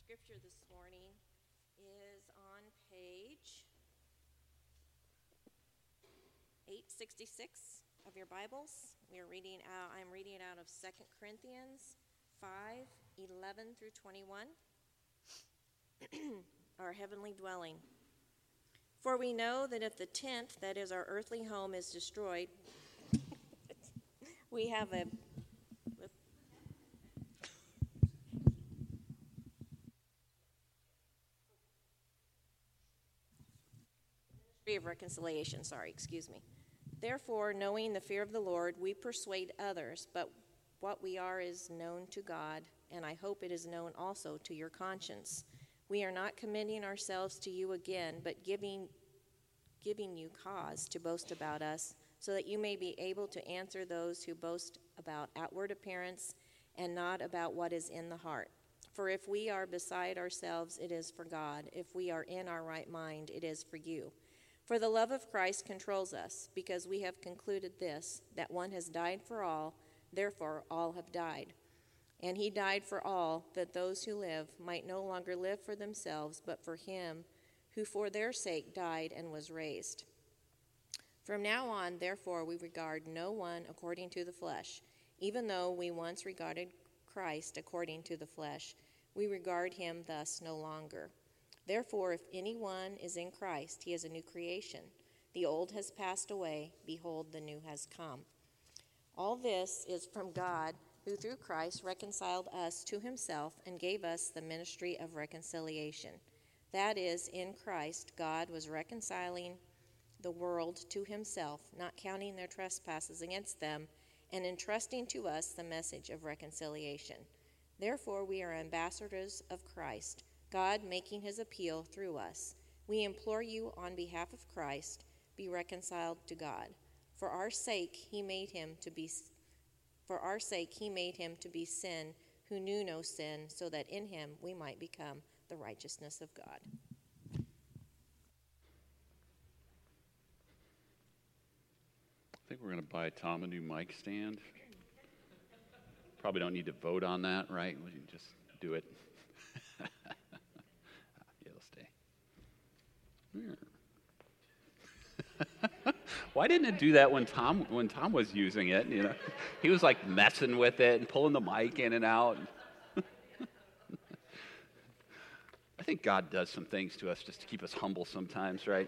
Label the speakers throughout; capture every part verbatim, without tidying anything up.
Speaker 1: scripture this morning is on page eight sixty-six of your Bibles. We are reading out, I'm reading out of Second Corinthians five eleven through twenty-one. Our heavenly dwelling. For we know that if the tent, that is our earthly home, is destroyed, we have a ministry of reconciliation, sorry, excuse me. Therefore, knowing the fear of the Lord, we persuade others, but what we are is known to God, and I hope it is known also to your conscience. We are not commending ourselves to you again, but giving giving you cause to boast about us, so that you may be able to answer those who boast about outward appearance and not about what is in the heart. For if we are beside ourselves, it is for God. If we are in our right mind, it is for you. For the love of Christ controls us, because we have concluded this, that one has died for all, therefore all have died. And he died for all, that those who live might no longer live for themselves, but for him who for their sake died and was raised. From now on, therefore, we regard no one according to the flesh. Even though we once regarded Christ according to the flesh, we regard him thus no longer. Therefore, if anyone is in Christ, he is a new creation. The old has passed away, behold, the new has come. All this is from God, who through Christ reconciled us to himself and gave us the ministry of reconciliation. That is, in Christ, God was reconciling the world to himself, not counting their trespasses against them, and entrusting to us the message of reconciliation. Therefore, we are ambassadors of Christ, God making his appeal through us. We implore you on behalf of Christ, be reconciled to God. For our sake, he made him to be For our sake, he made him to be sin who knew no sin, so that in him we might become the righteousness of God.
Speaker 2: I think we're going to buy Tom a new mic stand. Probably don't need to vote on that, right? We can just do it. Yeah, it'll stay. Yeah. Why didn't it do that when Tom when Tom was using it? You know, he was like messing with it and pulling the mic in and out. I think God does some things to us just to keep us humble sometimes, right?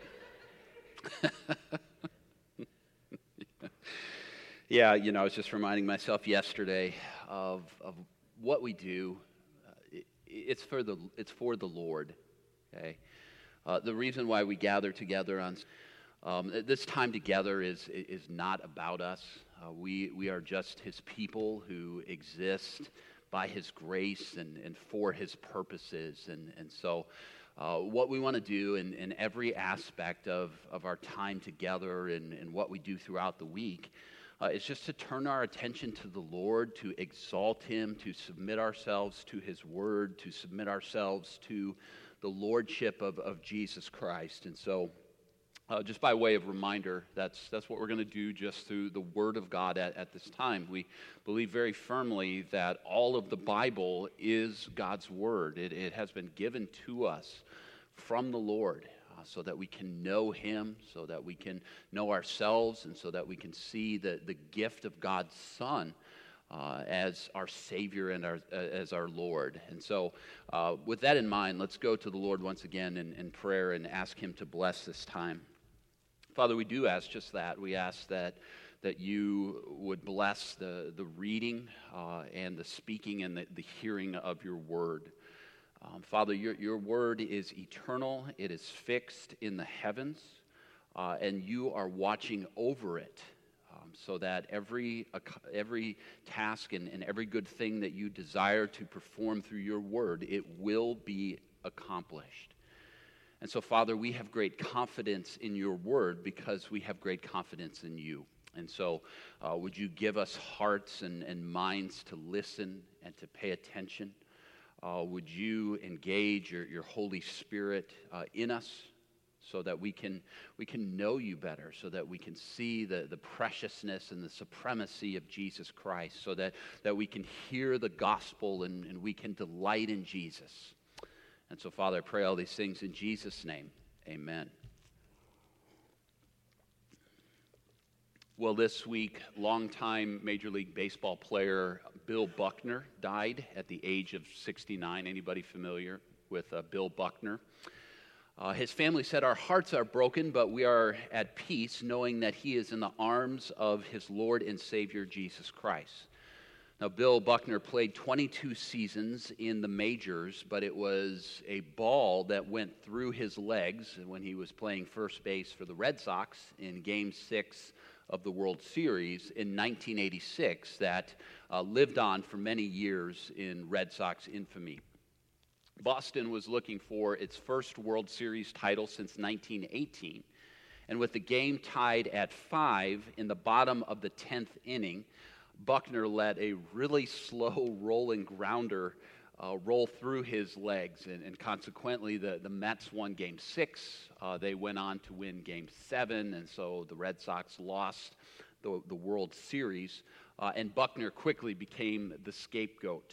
Speaker 2: Yeah, you know, I was just reminding myself yesterday of of what we do. Uh, it, it's for the it's for the Lord. Okay, uh, the reason why we gather together on um, this time together is is not about us. Uh, we we are just His people who exist by His grace and, and for His purposes. And, and so uh, what we want to do in, in every aspect of, of our time together and, and what we do throughout the week uh, is just to turn our attention to the Lord, to exalt Him, to submit ourselves to His Word, to submit ourselves to the Lordship of, of Jesus Christ. And so Uh, just by way of reminder, that's that's what we're going to do just through the Word of God at, at this time. We believe very firmly that all of the Bible is God's Word. It, it has been given to us from the Lord uh, so that we can know Him, so that we can know ourselves, and so that we can see the, the gift of God's Son uh, as our Savior and our, uh, as our Lord. And so uh, with that in mind, let's go to the Lord once again in, in prayer and ask Him to bless this time. Father, we do ask just that. We ask that that you would bless the, the reading uh, and the speaking and the, the hearing of your word. Um, Father, your, your word is eternal. It is fixed in the heavens, uh, and you are watching over it um, so that every, every task and, and every good thing that you desire to perform through your word, it will be accomplished. And so, Father, we have great confidence in your word because we have great confidence in you. And so, uh, would you give us hearts and, and minds to listen and to pay attention? Uh, would you engage your, your Holy Spirit uh, in us so that we can we can know you better, so that we can see the, the preciousness and the supremacy of Jesus Christ, so that, that we can hear the gospel and, and we can delight in Jesus. And so, Father, I pray all these things in Jesus' name. Amen. Well, this week, longtime Major League Baseball player Bill Buckner died at the age of sixty-nine. Anybody familiar with uh, Bill Buckner? Uh, his family said, "Our hearts are broken, but we are at peace knowing that he is in the arms of his Lord and Savior, Jesus Christ." Now, Bill Buckner played twenty-two seasons in the majors, but it was a ball that went through his legs when he was playing first base for the Red Sox in Game six of the World Series in nineteen eighty-six that uh, lived on for many years in Red Sox infamy. Boston was looking for its first World Series title since nineteen eighteen, and with the game tied at five in the bottom of the tenth inning, Buckner let a really slow rolling grounder uh, roll through his legs, and, and consequently the, the Mets won Game six. Uh, they went on to win Game seven, and so the Red Sox lost the, the World Series, uh, and Buckner quickly became the scapegoat.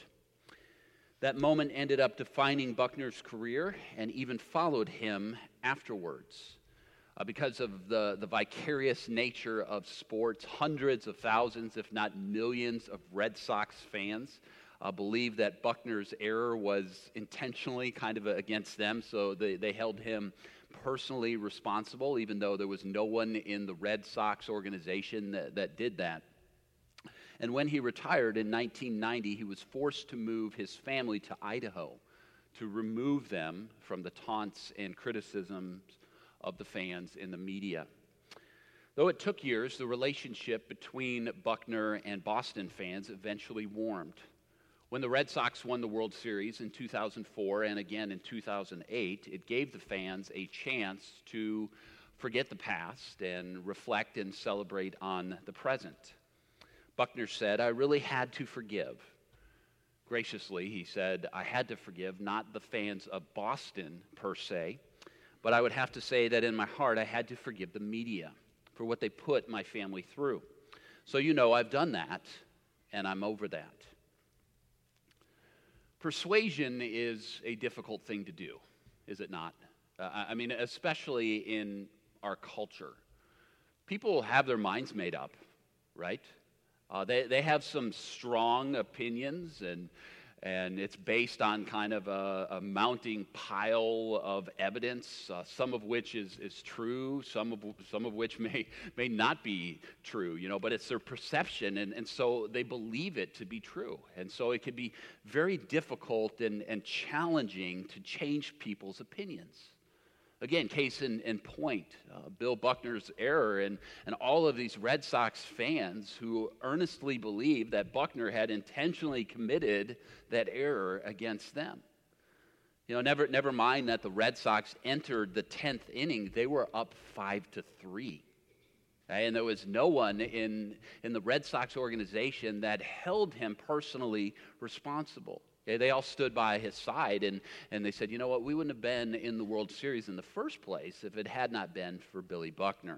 Speaker 2: That moment ended up defining Buckner's career and even followed him afterwards. Uh, because of the, the vicarious nature of sports, hundreds of thousands, if not millions, of Red Sox fans uh, believe that Buckner's error was intentionally kind of against them, so they, they held him personally responsible, even though there was no one in the Red Sox organization that, that did that. And when he retired in nineteen ninety, he was forced to move his family to Idaho to remove them from the taunts and criticisms of the fans in the media. Though it took years, the relationship between Buckner and Boston fans eventually warmed. When the Red Sox won the World Series in two thousand four and again in two thousand eight, it gave the fans a chance to forget the past and reflect and celebrate on the present. Buckner said, "I really had to forgive." Graciously, he said, "I had to forgive not the fans of Boston per se, but I would have to say that in my heart I had to forgive the media for what they put my family through. So you know I've done that, and I'm over that." Persuasion is a difficult thing to do, is it not? Uh, I mean, especially in our culture. People have their minds made up, right? Uh, they, they have some strong opinions, and and it's based on kind of a, a mounting pile of evidence, uh, some of which is, is true, some of some of which may may not be true, you know, but it's their perception, and, and so they believe it to be true. And so it can be very difficult and, and challenging to change people's opinions. Again, case in, in point, uh, Bill Buckner's error, and, and all of these Red Sox fans who earnestly believed that Buckner had intentionally committed that error against them. You know, never never mind that the Red Sox entered the tenth inning, they were up five to three. Okay? And there was no one in, in the Red Sox organization that held him personally responsible. Okay, they all stood by his side, and, and they said, you know what, we wouldn't have been in the World Series in the first place if it had not been for Billy Buckner.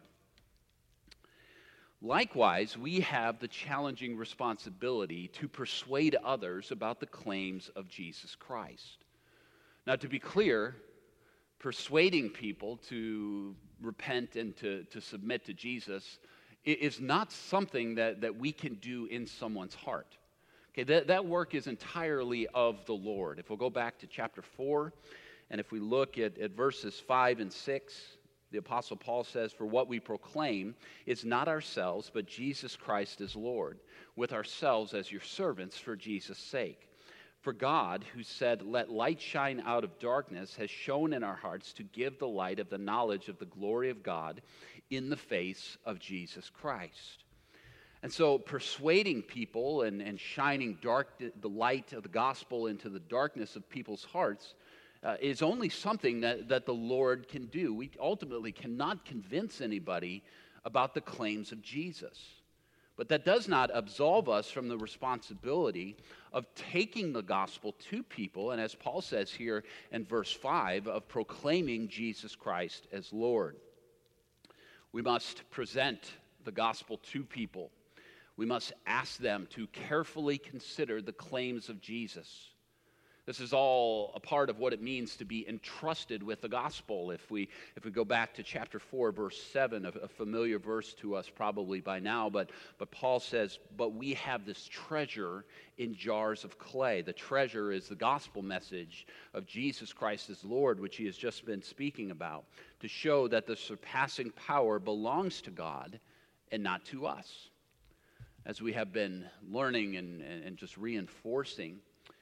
Speaker 2: Likewise, we have the challenging responsibility to persuade others about the claims of Jesus Christ. Now, to be clear, persuading people to repent and to, to submit to Jesus is not something that, that we can do in someone's heart. Okay, that, that work is entirely of the Lord. If we'll go back to chapter four, and if we look at, at verses five and six, the Apostle Paul says, "For what we proclaim is not ourselves, but Jesus Christ is Lord, with ourselves as your servants for Jesus' sake. For God, who said, 'Let light shine out of darkness,' has shone in our hearts to give the light of the knowledge of the glory of God in the face of Jesus Christ." And so persuading people and, and shining dark, the light of the gospel into the darkness of people's hearts uh, is only something that, that the Lord can do. We ultimately cannot convince anybody about the claims of Jesus. But that does not absolve us from the responsibility of taking the gospel to people, and as Paul says here in verse five, of proclaiming Jesus Christ as Lord. We must present the gospel to people. We must ask them to carefully consider the claims of Jesus. This is all a part of what it means to be entrusted with the gospel. If we if we go back to chapter four, verse seven, a, a familiar verse to us probably by now, but, but Paul says, but we have this treasure in jars of clay. The treasure is the gospel message of Jesus Christ as Lord, which he has just been speaking about, to show that the surpassing power belongs to God and not to us. As we have been learning and, and just reinforcing,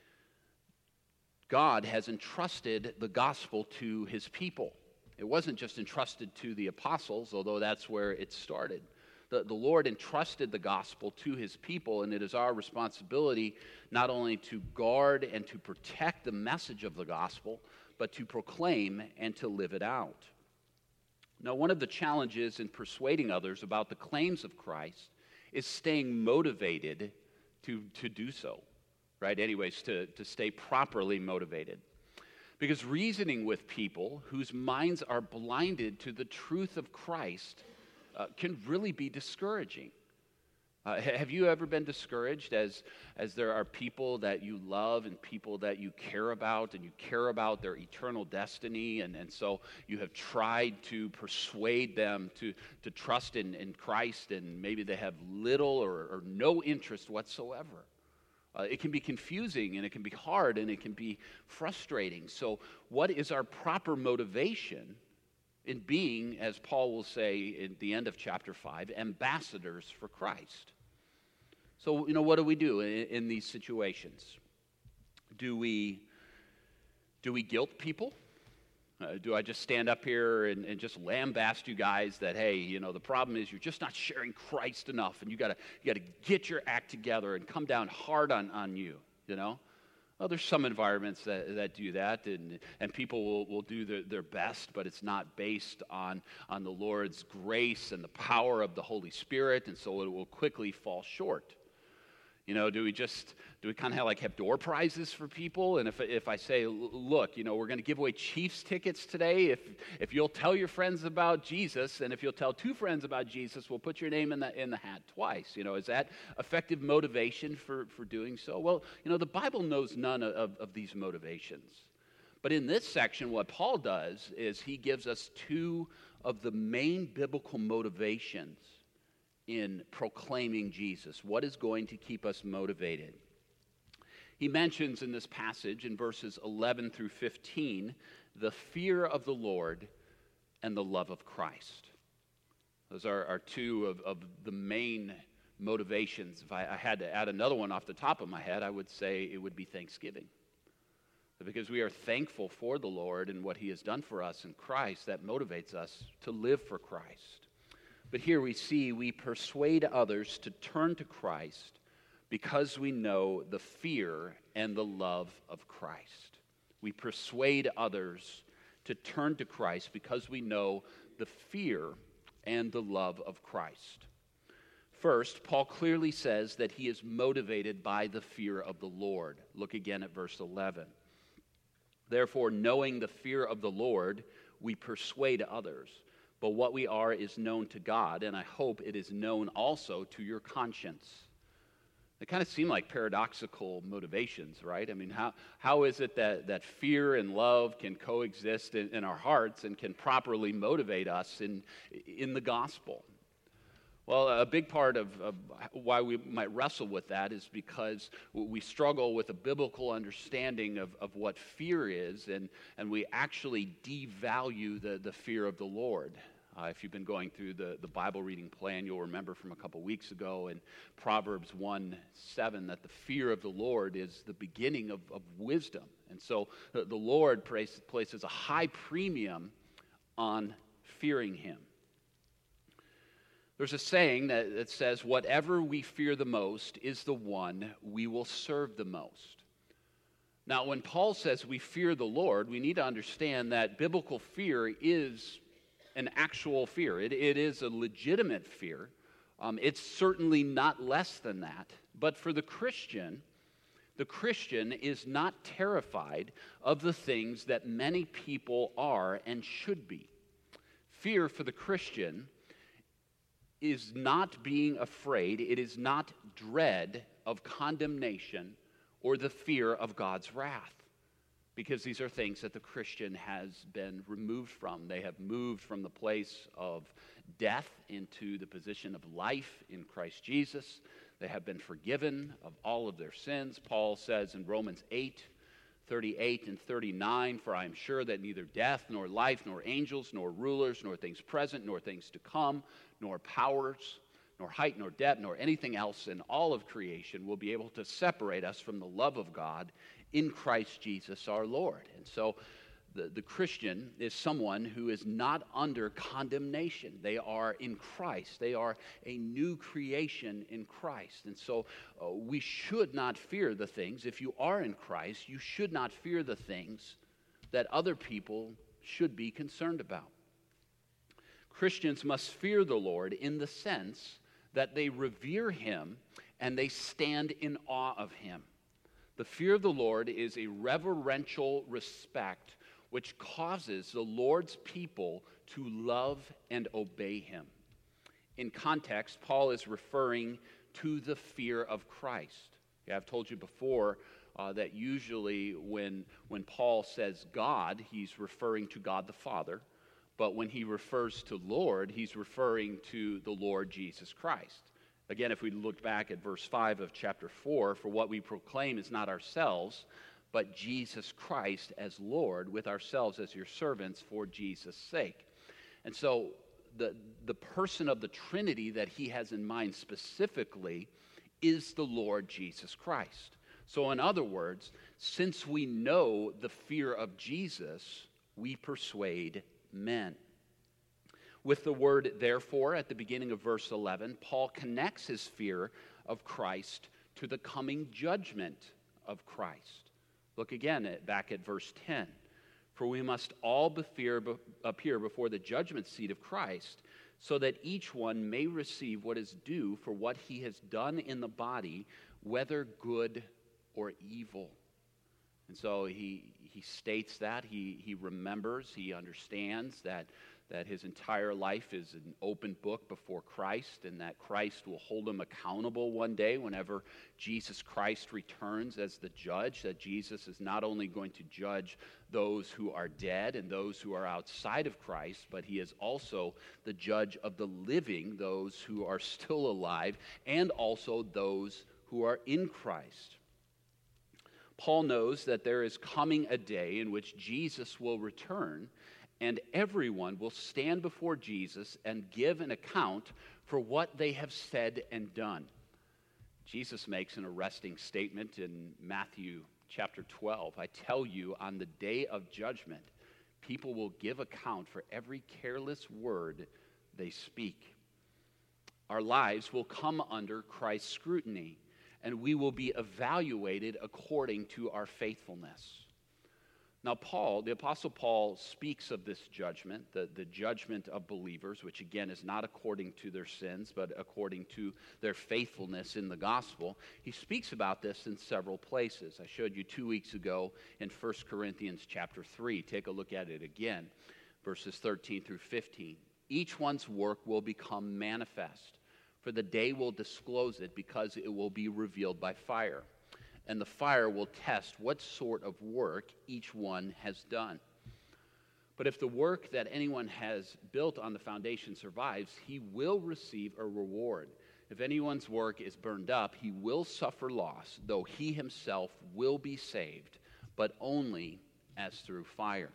Speaker 2: God has entrusted the gospel to his people. It wasn't just entrusted to the apostles, although that's where it started. The, the Lord entrusted the gospel to his people, and it is our responsibility not only to guard and to protect the message of the gospel, but to proclaim and to live it out. Now, one of the challenges in persuading others about the claims of Christ is staying motivated to, to do so. Right? Anyways, to, to stay properly motivated. Because reasoning with people whose minds are blinded to the truth of Christ uh, can really be discouraging. Uh, have you ever been discouraged as, as there are people that you love and people that you care about, and you care about their eternal destiny, and, and so you have tried to persuade them to, to trust in, in Christ, and maybe they have little or, or no interest whatsoever? Uh, it can be confusing, and it can be hard, and it can be frustrating. So what is our proper motivation in being, as Paul will say at the end of chapter five, ambassadors for Christ? So, you know, what do we do in, in these situations? Do we, do we guilt people? Uh, do I just stand up here and, and just lambast you guys that, hey, you know, the problem is you're just not sharing Christ enough, and you gotta you gotta get your act together and come down hard on, on you, you know? Well, there's some environments that, that do that, and, and people will, will do their, their best, but it's not based on, on the Lord's grace and the power of the Holy Spirit, and so it will quickly fall short. You know, do we just, do we kind of have like have door prizes for people? And if if I say, look, you know, we're going to give away Chiefs tickets today. If if you'll tell your friends about Jesus, and if you'll tell two friends about Jesus, we'll put your name in the in the hat twice. You know, is that effective motivation for, for doing so? Well, you know, the Bible knows none of, of these motivations. But in this section, what Paul does is he gives us two of the main biblical motivations in proclaiming Jesus. What is going to keep us motivated? He mentions in this passage in verses eleven through fifteen the fear of the Lord and the love of Christ. Those are, are two of, of the main motivations. If I, I had to add another one off the top of my head, I would say it would be thanksgiving. Because we are thankful for the Lord and what he has done for us in Christ, that motivates us to live for Christ. But here we see we persuade others to turn to Christ because we know the fear and the love of Christ. We persuade others to turn to Christ because we know the fear and the love of Christ. First, Paul clearly says that he is motivated by the fear of the Lord. Look again at verse eleven. Therefore, knowing the fear of the Lord, we persuade others. But what we are is known to God, and I hope it is known also to your conscience. They kind of seem like paradoxical motivations, right? I mean, how, how is it that, that fear and love can coexist in, in our hearts and can properly motivate us in, in the gospel? Well, a big part of, of why we might wrestle with that is because we struggle with a biblical understanding of, of what fear is, and, and we actually devalue the, the fear of the Lord. Uh, if you've been going through the, the Bible reading plan, you'll remember from a couple weeks ago in Proverbs one seven that the fear of the Lord is the beginning of, of wisdom. And so the, the Lord place, places a high premium on fearing him. There's a saying that, that says, whatever we fear the most is the one we will serve the most. Now, when Paul says we fear the Lord, we need to understand that biblical fear is an actual fear. It, it is a legitimate fear. Um, it's certainly not less than that. But for the Christian, the Christian is not terrified of the things that many people are and should be. Fear for the Christian is not being afraid. It is not dread of condemnation or the fear of God's wrath. because these are things that the Christian has been removed from. They have moved from the place of death into the position of life in Christ Jesus. They have been forgiven of all of their sins. Paul says in Romans eight, thirty-eight and thirty-nine, "For I am sure that neither death, nor life, nor angels, nor rulers, nor things present, nor things to come, nor powers, nor height, nor depth, nor anything else in all of creation will be able to separate us from the love of God in Christ Jesus our Lord." And so the, the Christian is someone who is not under condemnation. They are in Christ. They are a new creation in Christ. And so uh, we should not fear the things. If you are in Christ, you should not fear the things that other people should be concerned about. Christians must fear the Lord in the sense that they revere him and they stand in awe of him. The fear of the Lord is a reverential respect which causes the Lord's people to love and obey him. In context, Paul is referring to the fear of Christ. Yeah, I've told you before uh, that usually when, when Paul says God, he's referring to God the Father. But when he refers to Lord, he's referring to the Lord Jesus Christ. Again, if we look back at verse five of chapter four, "For what we proclaim is not ourselves, but Jesus Christ as Lord, with ourselves as your servants for Jesus' sake." And so the, the person of the Trinity that he has in mind specifically is the Lord Jesus Christ. So in other words, since we know the fear of Jesus, we persuade men. With the word "therefore" at the beginning of verse eleven, Paul connects his fear of Christ to the coming judgment of Christ. Look again at, back at verse ten. "For we must all befear, be, appear before the judgment seat of Christ, so that each one may receive what is due for what he has done in the body, whether good or evil." And so he, he states that, he, he remembers, he understands that, that his entire life is an open book before Christ, and that Christ will hold him accountable one day whenever Jesus Christ returns as the judge, that Jesus is not only going to judge those who are dead and those who are outside of Christ, but he is also the judge of the living, those who are still alive, and also those who are in Christ. Paul knows that there is coming a day in which Jesus will return, and everyone will stand before Jesus and give an account for what they have said and done. Jesus makes an arresting statement in Matthew chapter twelve. "I tell you, on the day of judgment, people will give account for every careless word they speak." Our lives will come under Christ's scrutiny, and we will be evaluated according to our faithfulness. Now, Paul, the Apostle Paul, speaks of this judgment, the, the judgment of believers, which again is not according to their sins, but according to their faithfulness in the gospel. He speaks about this in several places. I showed you two weeks ago in First Corinthians chapter three. Take a look at it again, verses thirteen through fifteen. "Each one's work will become manifest, for the day will disclose it, because it will be revealed by fire. And the fire will test what sort of work each one has done. But if the work that anyone has built on the foundation survives, he will receive a reward. If anyone's work is burned up, he will suffer loss, though he himself will be saved, but only as through fire."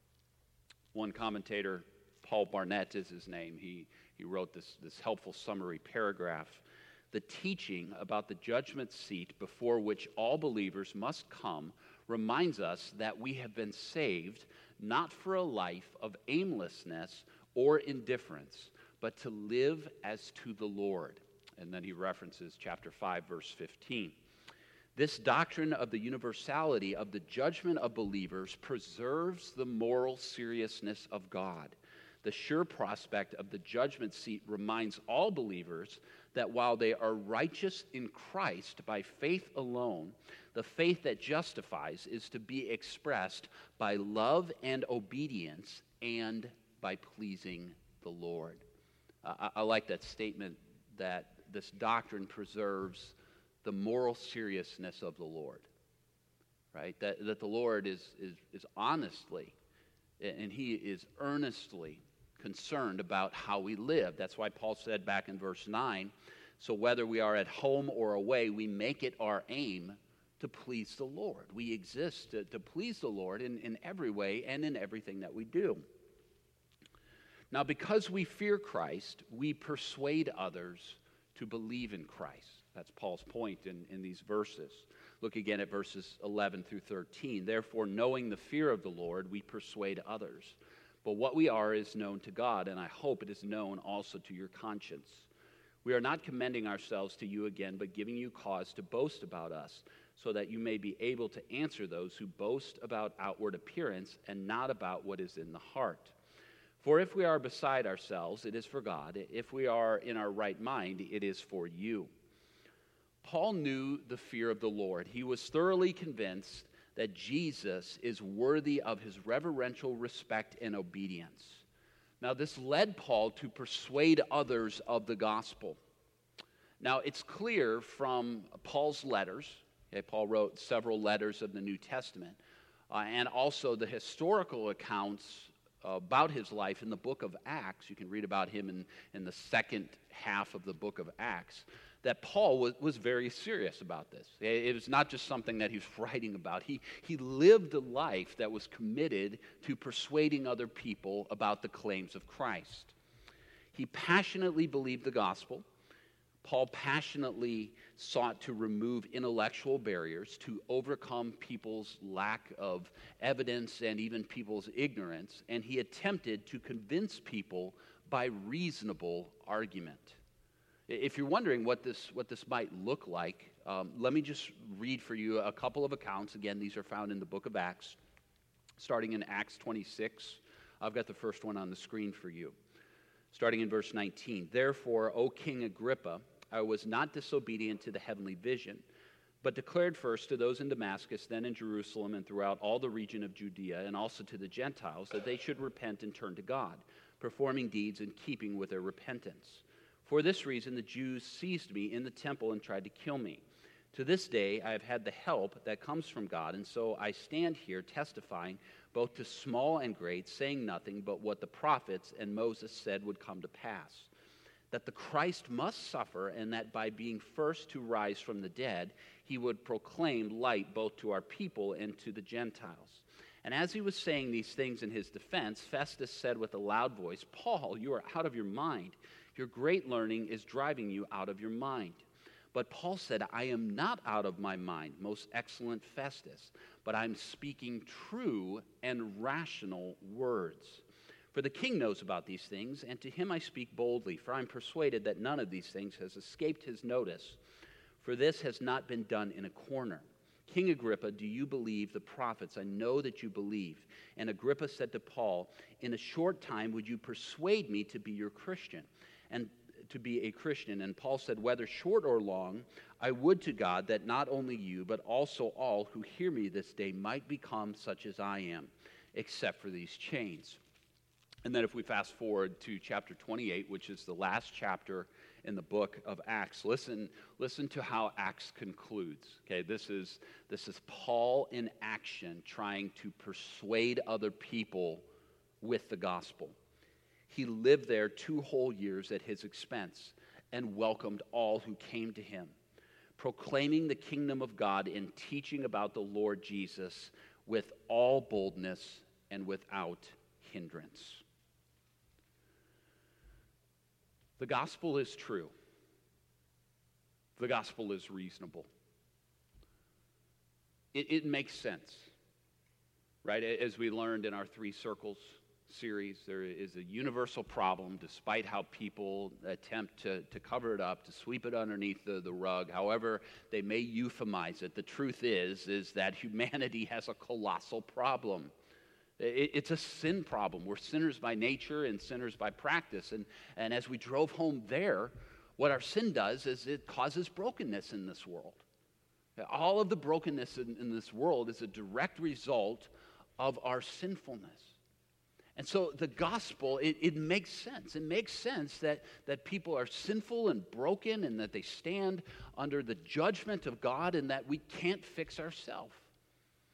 Speaker 2: One commentator, Paul Barnett is his name, he, he wrote this, this helpful summary paragraph. "The teaching about the judgment seat before which all believers must come reminds us that we have been saved not for a life of aimlessness or indifference, but to live as to the Lord." And then he references chapter five, verse fifteen. "This doctrine of the universality of the judgment of believers preserves the moral seriousness of God. The sure prospect of the judgment seat reminds all believers that while they are righteous in Christ by faith alone, the faith that justifies is to be expressed by love and obedience and by pleasing the Lord." Uh, I, I like that statement that this doctrine preserves the moral seriousness of the Lord. right? That, that the Lord is, is, is honestly and he is earnestly concerned about how we live. That's why Paul said back in verse nine, so whether we are at home or away, we make it our aim to please the Lord. We exist to, to please the Lord in, in every way and in everything that we do. Now, because we fear Christ, we persuade others to believe in Christ. That's Paul's point in, in these verses. Look again at verses eleven through thirteen. Therefore, knowing the fear of the Lord, we persuade others. But what we are is known to God, and I hope it is known also to your conscience. We are not commending ourselves to you again, but giving you cause to boast about us, so that you may be able to answer those who boast about outward appearance and not about what is in the heart. For if we are beside ourselves, it is for God. If we are in our right mind, it is for you. Paul knew the fear of the Lord. He was thoroughly convinced that Jesus is worthy of his reverential respect and obedience. Now, this led Paul to persuade others of the gospel. Now, it's clear from Paul's letters, okay, Paul wrote several letters of the New Testament, uh, and also the historical accounts about his life in the book of Acts. You can read about him in, in the second half of the book of Acts, that Paul was, was very serious about this. It was not just something that he was writing about. He, he lived a life that was committed to persuading other people about the claims of Christ. He passionately believed the gospel. Paul passionately sought to remove intellectual barriers, to overcome people's lack of evidence and even people's ignorance, and he attempted to convince people by reasonable argument. If you're wondering what this what this might look like, um, let me just read for you a couple of accounts. Again, these are found in the book of Acts, starting in Acts twenty-six. I've got the first one on the screen for you. Starting in verse nineteen. Therefore, O King Agrippa, I was not disobedient to the heavenly vision, but declared first to those in Damascus, then in Jerusalem, and throughout all the region of Judea, and also to the Gentiles, that they should repent and turn to God, performing deeds in keeping with their repentance. For this reason, the Jews seized me in the temple and tried to kill me. To this day, I have had the help that comes from God, and so I stand here testifying both to small and great, saying nothing but what the prophets and Moses said would come to pass, that the Christ must suffer, and that by being first to rise from the dead, he would proclaim light both to our people and to the Gentiles. And as he was saying these things in his defense, Festus said with a loud voice, Paul, you are out of your mind. Your great learning is driving you out of your mind. But Paul said, I am not out of my mind, most excellent Festus, but I'm speaking true and rational words. For the king knows about these things, and to him I speak boldly, for I'm persuaded that none of these things has escaped his notice, for this has not been done in a corner. King Agrippa, do you believe the prophets? I know that you believe. And Agrippa said to Paul, in a short time would you persuade me to be your Christian? And to be a Christian. And Paul said, whether short or long, I would to God that not only you, but also all who hear me this day might become such as I am, except for these chains. And then if we fast forward to chapter twenty-eight, which is the last chapter in the book of Acts, listen, listen to how Acts concludes. Okay, this is, this is Paul in action trying to persuade other people with the gospel. He lived there two whole years at his expense and welcomed all who came to him, proclaiming the kingdom of God and teaching about the Lord Jesus with all boldness and without hindrance. The gospel is true. The gospel is reasonable. It, it makes sense, right? As we learned in our Three Circles series, there is a universal problem, despite how people attempt to, to cover it up, to sweep it underneath the, the rug, however they may euphemize it. The truth is, is that humanity has a colossal problem. It, it's a sin problem. We're sinners by nature and sinners by practice. And, and as we drove home there, what our sin does is it causes brokenness in this world. All of the brokenness in, in this world is a direct result of our sinfulness. And so the gospel, it, it makes sense. It makes sense that, that people are sinful and broken and that they stand under the judgment of God and that we can't fix ourselves.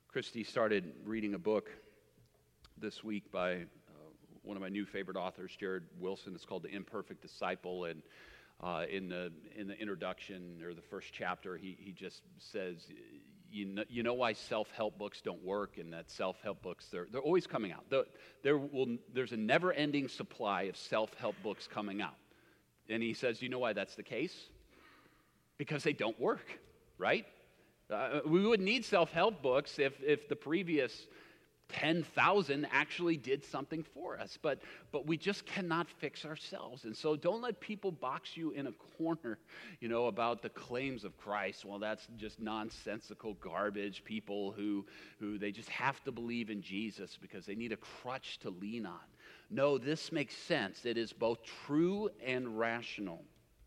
Speaker 2: Christy started reading a book this week by uh, one of my new favorite authors, Jared Wilson. It's called The Imperfect Disciple, and uh, in the in the introduction or the first chapter, he he just says, you know, you know why self-help books don't work, and that self-help books they're they're always coming out. The, there will there's a never-ending supply of self-help books coming out, and he says, you know why that's the case? Because they don't work, right? Uh, we wouldn't need self-help books if, if the previous ten thousand actually did something for us. But, but we just cannot fix ourselves. And so don't let people box you in a corner, you know, about the claims of Christ. Well, that's just nonsensical garbage. People who, who they just have to believe in Jesus because they need a crutch to lean on. No, this makes sense. It is both true and rational.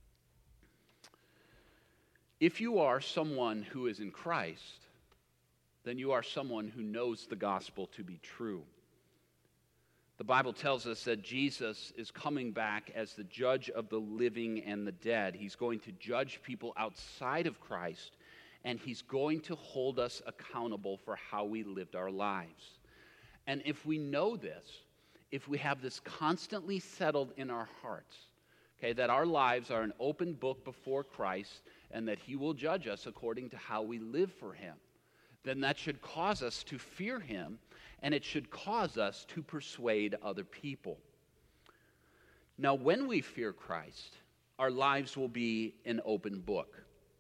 Speaker 2: If you are someone who is in Christ, then you are someone who knows the gospel to be true. The Bible tells us that Jesus is coming back as the judge of the living and the dead. He's going to judge people outside of Christ, and he's going to hold us accountable for how we lived our lives. And if we know this, if we have this constantly settled in our hearts, okay, that our lives are an open book before Christ, and that he will judge us according to how we live for him, then that should cause us to fear him, and it should cause us to persuade other people. Now, when we fear Christ, our lives will be an open book.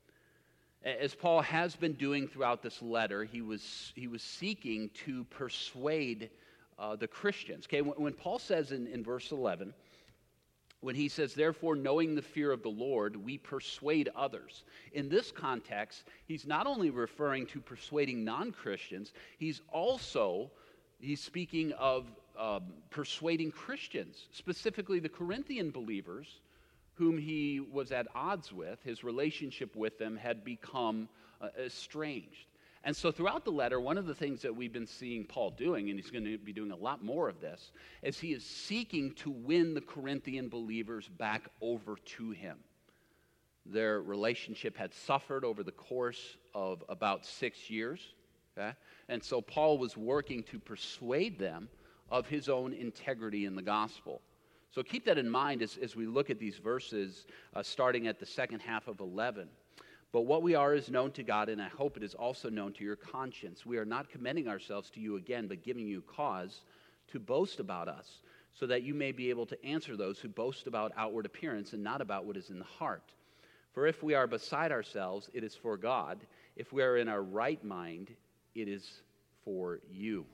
Speaker 2: As Paul has been doing throughout this letter, he was, he was seeking to persuade uh, the Christians. Okay, when, when Paul says in, in verse eleven, when he says, therefore, knowing the fear of the Lord, we persuade others. In this context, he's not only referring to persuading non-Christians, he's also, he's speaking of um, persuading Christians, specifically the Corinthian believers, whom he was at odds with. His relationship with them had become uh, estranged. And so throughout the letter, one of the things that we've been seeing Paul doing, and he's going to be doing a lot more of this, is he is seeking to win the Corinthian believers back over to him. Their relationship had suffered over the course of about six years, okay? And so Paul was working to persuade them of his own integrity in the gospel. So keep that in mind as, as we look at these verses, uh, starting at the second half of eleven. But what we are is known to God, and I hope it is also known to your conscience. We are not commending ourselves to you again, but giving you cause to boast about us, so that you may be able to answer those who boast about outward appearance and not about what is in the heart. For if we are beside ourselves, it is for God. If we are in our right mind, it is for you.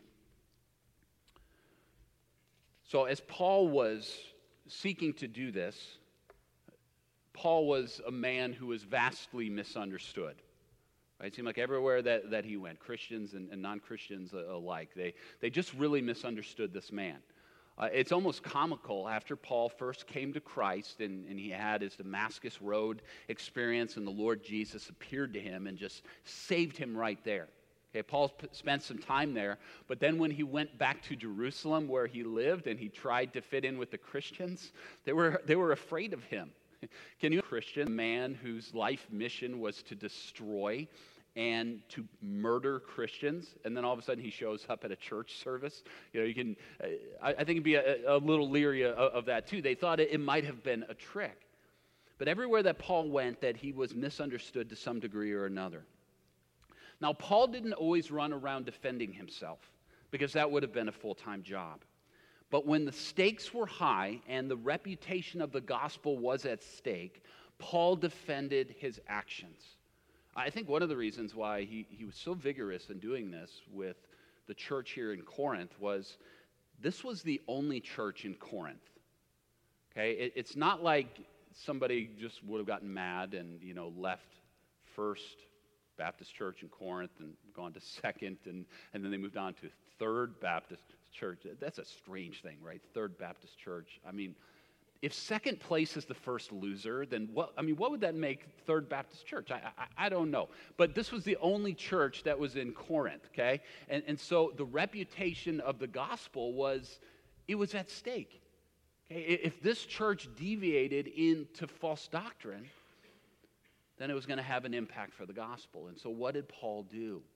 Speaker 2: So as Paul was seeking to do this, Paul was a man who was vastly misunderstood. Right? It seemed like everywhere that, that he went, Christians and, and non-Christians alike, they, they just really misunderstood this man. Uh, it's almost comical after Paul first came to Christ and, and he had his Damascus Road experience, and the Lord Jesus appeared to him and just saved him right there. Okay, Paul p- spent some time there, but then when he went back to Jerusalem where he lived and he tried to fit in with the Christians, they were, they were afraid of him. Can you, a Christian, a man whose life mission was to destroy and to murder Christians, and then all of a sudden he shows up at a church service? You know, you can. Uh, I, I think it'd be a, a little leery of, of that too. They thought it, it might have been a trick, but everywhere that Paul went, that he was misunderstood to some degree or another. Now, Paul didn't always run around defending himself, because that would have been a full-time job. But when the stakes were high and the reputation of the gospel was at stake, Paul defended his actions. I think one of the reasons why he, he was so vigorous in doing this with the church here in Corinth was this was the only church in Corinth. Okay, it, it's not like somebody just would have gotten mad and, you know, left First Baptist Church in Corinth and gone to Second, and, and then they moved on to Third Baptist Church. That's a strange thing, right? Third Baptist Church. I mean, if second place is the first loser, then what? I mean, what would that make Third Baptist Church? I, I, I don't know. But this was the only church that was in Corinth, okay? And, and so the reputation of the gospel was, it was at stake. Okay? If this church deviated into false doctrine, then it was going to have an impact for the gospel. And so what did Paul do?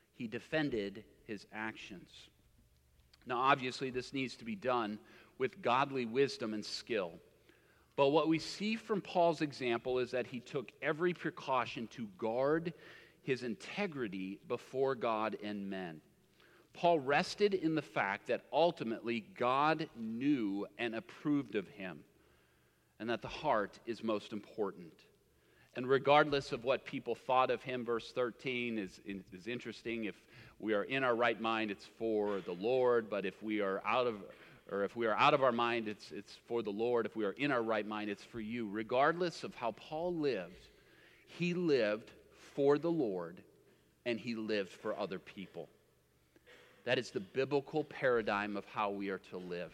Speaker 2: He defended his actions. Now, obviously, this needs to be done with godly wisdom and skill. But what we see from Paul's example is that he took every precaution to guard his integrity before God and men. Paul rested in the fact that ultimately God knew and approved of him, and that the heart is most important. And regardless of what people thought of him, verse thirteen is, is interesting. If we are in our right mind, it's for the Lord, but if we are out of or if we are out of our mind, it's, it's for the Lord. If we are in our right mind, it's for you. Regardless of how Paul lived, he lived for the Lord, and he lived for other people. That is the biblical paradigm of how we are to live.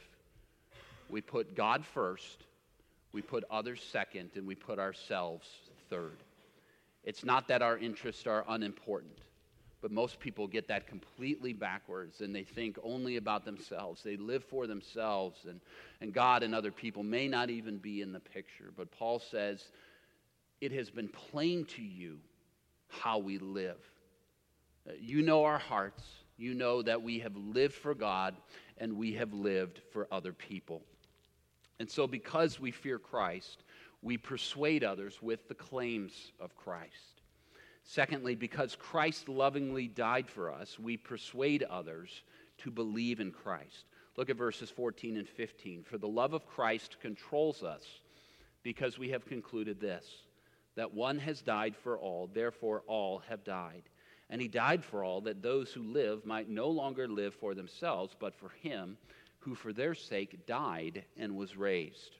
Speaker 2: We put God first, we put others second, and we put ourselves third. It's not that our interests are unimportant, but most people get that completely backwards, and they think only about themselves. They live for themselves, and, and God and other people may not even be in the picture. But Paul says, it has been plain to you how we live. Uh, You know our hearts. You know that we have lived for God and we have lived for other people. And so because we fear Christ, we persuade others with the claims of Christ. Secondly, because Christ lovingly died for us, we persuade others to believe in Christ. Look at verses fourteen and fifteen. For the love of Christ controls us, because we have concluded this, that one has died for all, therefore all have died. And he died for all, that those who live might no longer live for themselves, but for him who for their sake died and was raised.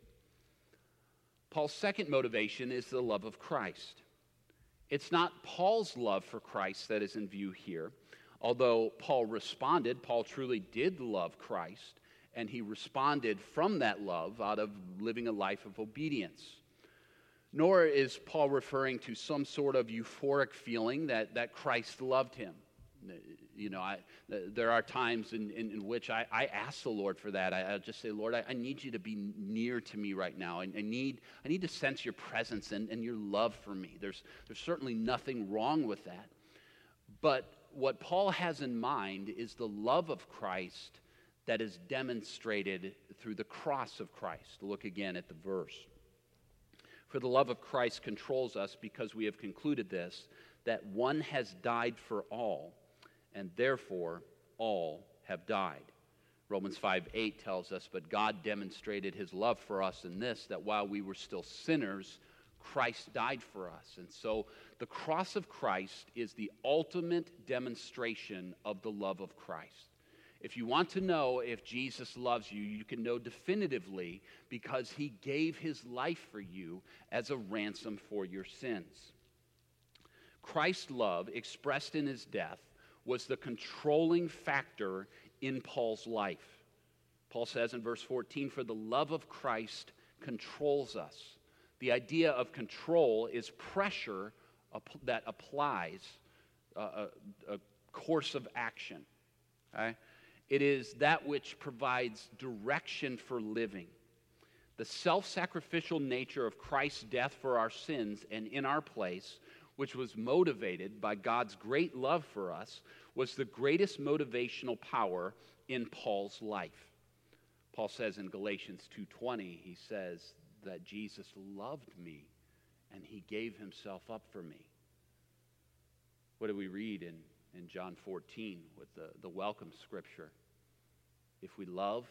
Speaker 2: Paul's second motivation is the love of Christ. It's not Paul's love for Christ that is in view here. Although Paul responded, Paul truly did love Christ, and he responded from that love out of living a life of obedience. Nor is Paul referring to some sort of euphoric feeling that, that Christ loved him. You know, I, there are times in, in, in which I, I ask the Lord for that. I, I just say, Lord, I, I need you to be near to me right now. I, I need I need to sense your presence and, and your love for me. There's, there's certainly nothing wrong with that. But what Paul has in mind is the love of Christ that is demonstrated through the cross of Christ. Look again at the verse. For the love of Christ controls us, because we have concluded this, that one has died for all, and therefore all have died. Romans five eight tells us, but God demonstrated his love for us in this, that while we were still sinners, Christ died for us. And so the cross of Christ is the ultimate demonstration of the love of Christ. If you want to know if Jesus loves you, you can know definitively because he gave his life for you as a ransom for your sins. Christ's love, expressed in his death, was the controlling factor in Paul's life. Paul says in verse fourteen, for the love of Christ controls us. The idea of control is pressure that applies a, a, a course of action. Okay? It is that which provides direction for living. The self-sacrificial nature of Christ's death for our sins and in our place, which was motivated by God's great love for us, was the greatest motivational power in Paul's life. Paul says in Galatians two twenty, he says that Jesus loved me and he gave himself up for me. What do we read in in John fourteen with the, the welcome scripture? If we love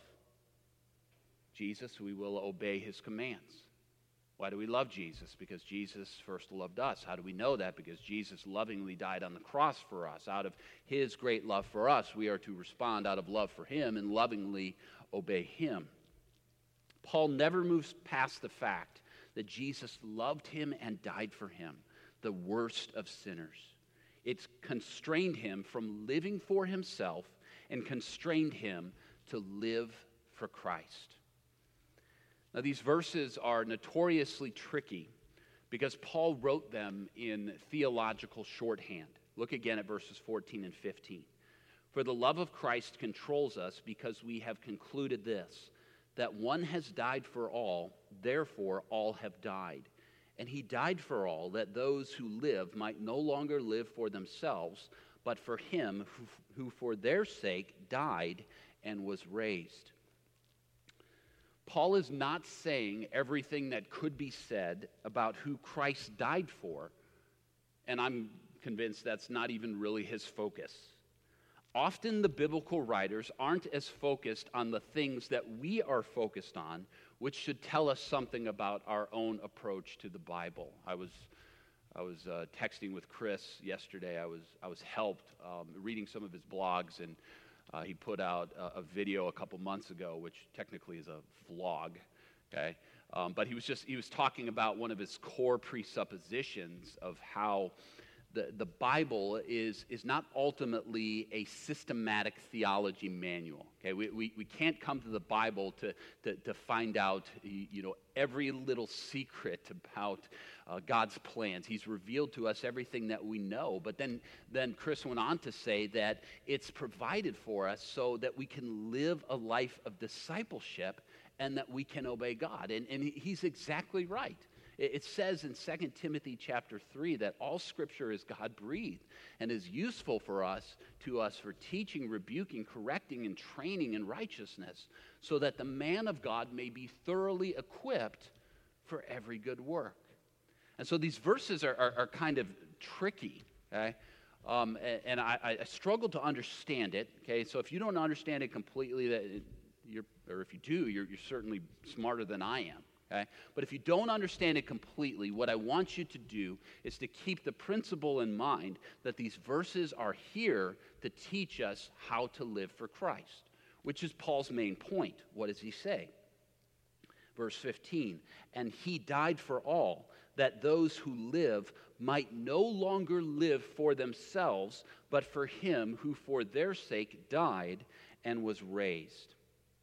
Speaker 2: Jesus, we will obey his commands. Why do we love Jesus? Because Jesus first loved us. How do we know that? Because Jesus lovingly died on the cross for us. Out of his great love for us, we are to respond out of love for him and lovingly obey him. Paul never moves past the fact that Jesus loved him and died for him, the worst of sinners. It's constrained him from living for himself and constrained him to live for Christ. Now, these verses are notoriously tricky because Paul wrote them in theological shorthand. Look again at verses fourteen and fifteen. For the love of Christ controls us because we have concluded this, that one has died for all, therefore all have died. And he died for all, that those who live might no longer live for themselves, but for him who, who for their sake died and was raised. Paul is not saying everything that could be said about who Christ died for, and I'm convinced that's not even really his focus. Often the biblical writers aren't as focused on the things that we are focused on, which should tell us something about our own approach to the Bible. I was I was uh, texting with Chris yesterday. I was I was helped um, reading some of his blogs, and uh, he put out a, a video a couple months ago, which technically is a vlog. Okay, um, but he was just he was talking about one of his core presuppositions of how the the Bible is is not ultimately a systematic theology manual. Okay, we we, we can't come to the Bible to, to to find out you know every little secret about uh, God's plans. He's revealed to us everything that we know. But then then Chris went on to say that it's provided for us so that we can live a life of discipleship and that we can obey God. And and he's exactly right. It says in Second Timothy chapter three that all Scripture is God-breathed and is useful for us, to us for teaching, rebuking, correcting, and training in righteousness, so that the man of God may be thoroughly equipped for every good work. And so these verses are, are, are kind of tricky, okay? Um, and and I, I struggle to understand it, okay? So if you don't understand it completely, that you're, or if you do, you're, you're certainly smarter than I am. Okay? But if you don't understand it completely, what I want you to do is to keep the principle in mind that these verses are here to teach us how to live for Christ, which is Paul's main point. What does he say? Verse fifteen, and he died for all, that those who live might no longer live for themselves, but for him who for their sake died and was raised.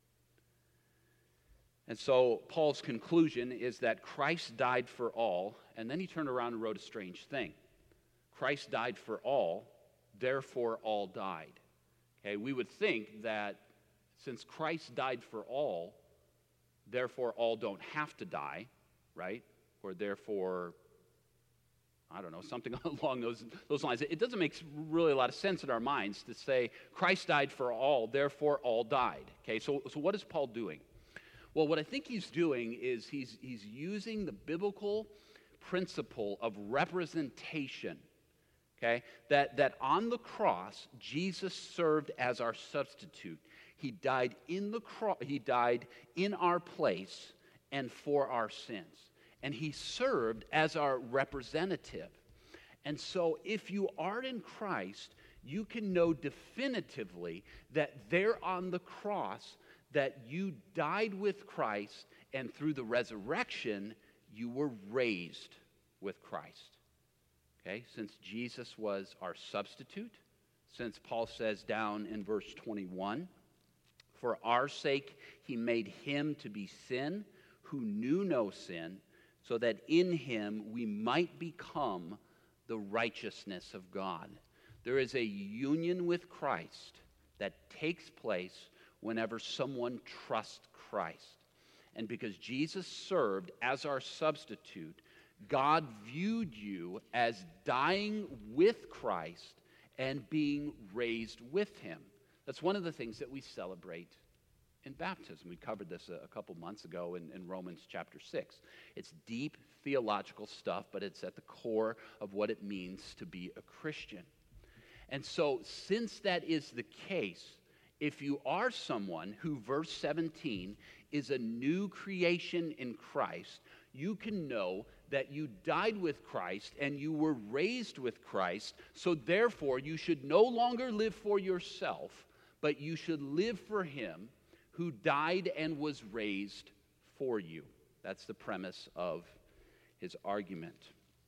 Speaker 2: And so Paul's conclusion is that Christ died for all, and then he turned around and wrote a strange thing. Christ died for all, therefore all died. Okay, we would think that since Christ died for all, therefore all don't have to die, right? Or therefore, I don't know, something along those, those lines. It doesn't make really a lot of sense in our minds to say Christ died for all, therefore all died. Okay, so, so what is Paul doing? Well, what I think he's doing is he's, he's using the biblical principle of representation, okay? That, that on the cross, Jesus served as our substitute. He died in the cro- he died in our place and for our sins. And he served as our representative. And so if you are in Christ, you can know definitively that there on the cross, that you died with Christ, and through the resurrection, you were raised with Christ. Okay, since Jesus was our substitute, since Paul says down in verse twenty-one, for our sake he made him to be sin who knew no sin, so that in him we might become the righteousness of God. There is a union with Christ that takes place whenever someone trusts Christ. And because Jesus served as our substitute, God viewed you as dying with Christ and being raised with him. That's one of the things that we celebrate in baptism. We covered this a, a couple months ago in, in Romans chapter six. It's deep theological stuff, but it's at the core of what it means to be a Christian. And so, since that is the case, if you are someone who, verse seventeen, is a new creation in Christ, you can know that you died with Christ and you were raised with Christ, so therefore you should no longer live for yourself, but you should live for him who died and was raised for you. That's the premise of his argument.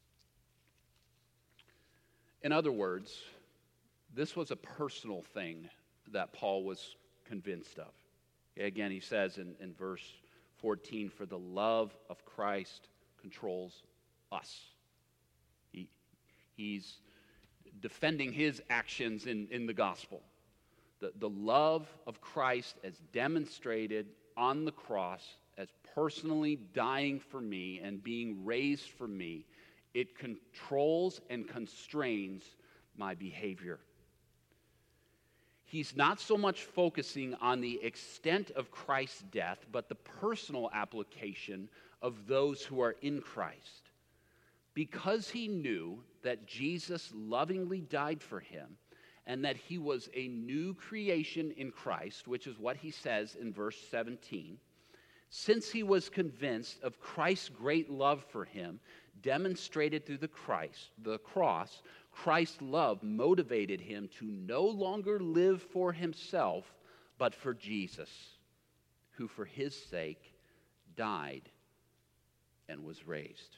Speaker 2: In other words, this was a personal thing that Paul was convinced of. Again, he says in, in verse fourteen, for the love of Christ controls us. He, he's defending his actions in, in the gospel. The, the love of Christ as demonstrated on the cross, as personally dying for me and being raised for me, it controls and constrains my behavior. he's not so much focusing on the extent of Christ's death, but the personal application of those who are in Christ. Because he knew that Jesus lovingly died for him and that he was a new creation in Christ, which is what he says in verse seventeen, since he was convinced of Christ's great love for him, demonstrated through the Christ, the cross, Christ's love motivated him to no longer live for himself, but for Jesus, who for his sake died and was raised.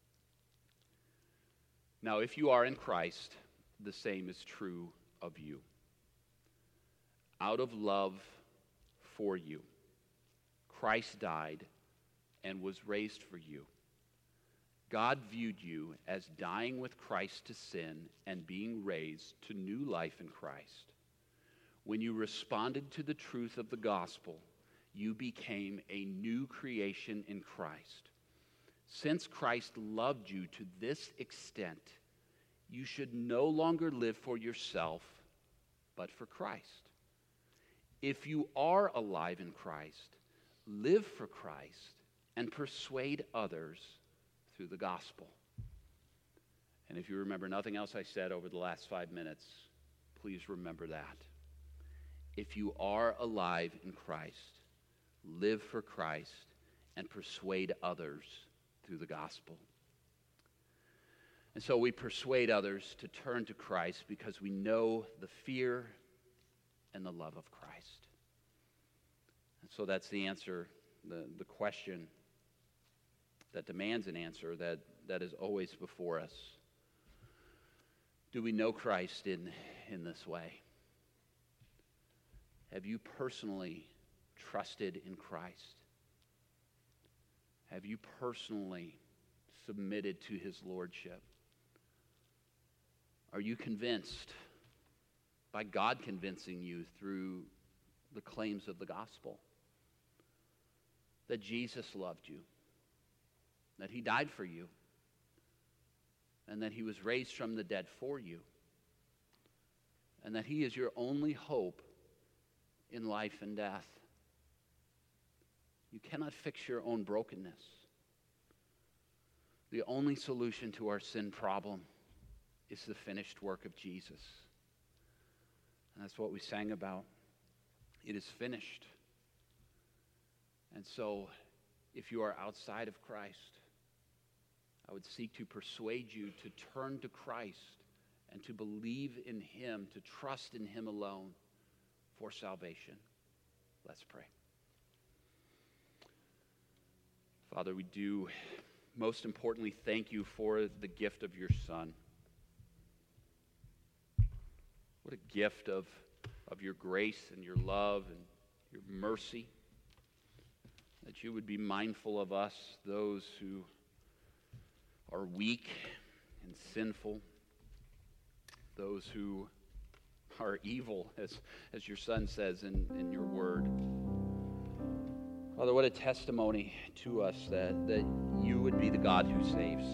Speaker 2: Now, if you are in Christ, the same is true of you. Out of love for you, Christ died and was raised for you. God viewed you as dying with Christ to sin and being raised to new life in Christ. When you responded to the truth of the gospel, you became a new creation in Christ. Since Christ loved you to this extent, you should no longer live for yourself, but for Christ. If you are alive in Christ, live for Christ and persuade others through the gospel. And if you remember nothing else I said over the last five minutes, please remember that. If you are alive in Christ, live for Christ and persuade others through the gospel. And so we persuade others to turn to Christ because we know the fear and the love of Christ. And so that's the answer, the, the question that demands an answer that, that is always before us. Do we know Christ in, in this way? Have you personally trusted in Christ? Have you personally submitted to his lordship? Are you convinced by God convincing you through the claims of the gospel that Jesus loved you, that he died for you, and that he was raised from the dead for you, and that he is your only hope in life and death? You cannot fix your own brokenness. The only solution to our sin problem is the finished work of Jesus. And that's what we sang about. It is finished. And so, if you are outside of Christ, I would seek to persuade you to turn to Christ and to believe in him, to trust in him alone for salvation. Let's pray. Father, we do most importantly thank you for the gift of your Son. What a gift of, of your grace and your love and your mercy, that you would be mindful of us, those who are weak and sinful, those who are evil, as, as your Son says in, in your word. Father, what a testimony to us that, that you would be the God who saves,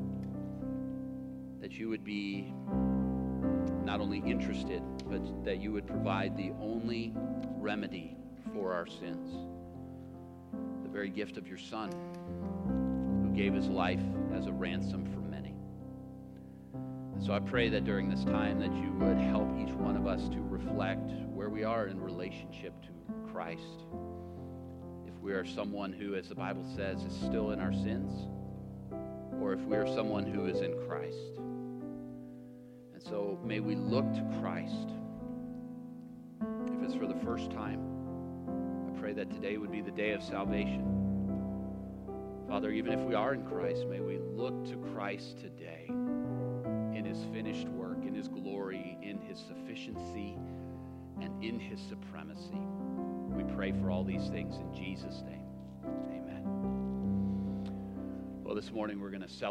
Speaker 2: that you would be not only interested, but that you would provide the only remedy for our sins, the very gift of your Son, who gave his life as a ransom for many. And so I pray that during this time that you would help each one of us to reflect where we are in relationship to Christ. If we are someone who, as the Bible says, is still in our sins, or if we are someone who is in Christ. And so may we look to Christ. If it's for the first time, I pray that today would be the day of salvation. Father, even if we are in Christ, may we look to Christ today in his finished work, in his glory, in his sufficiency, and in his supremacy. We pray for all these things in Jesus' name. Amen. Well, this morning we're going to celebrate.